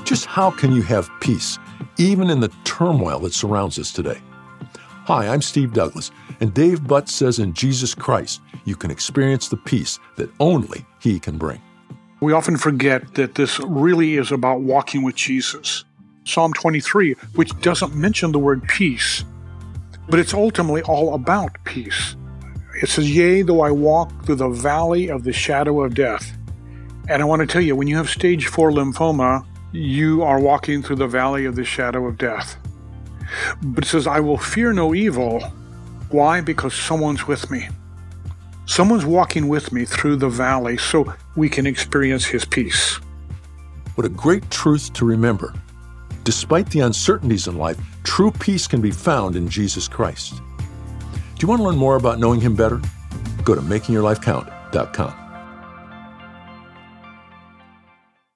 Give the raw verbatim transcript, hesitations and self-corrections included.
Just how can you have peace, even in the turmoil that surrounds us today? Hi, I'm Steve Douglas, and Dave Butt says in Jesus Christ, you can experience the peace that only He can bring. We often forget that this really is about walking with Jesus. Psalm twenty-three, which doesn't mention the word peace, but it's ultimately all about peace. It says, yea, though I walk through the valley of the shadow of death. And I want to tell you, when you have stage four lymphoma, you are walking through the valley of the shadow of death. But it says, I will fear no evil. Why? Because someone's with me. Someone's walking with me through the valley so we can experience His peace. What a great truth to remember. Despite the uncertainties in life, true peace can be found in Jesus Christ. Do you want to learn more about knowing Him better? Go to making your life count dot com.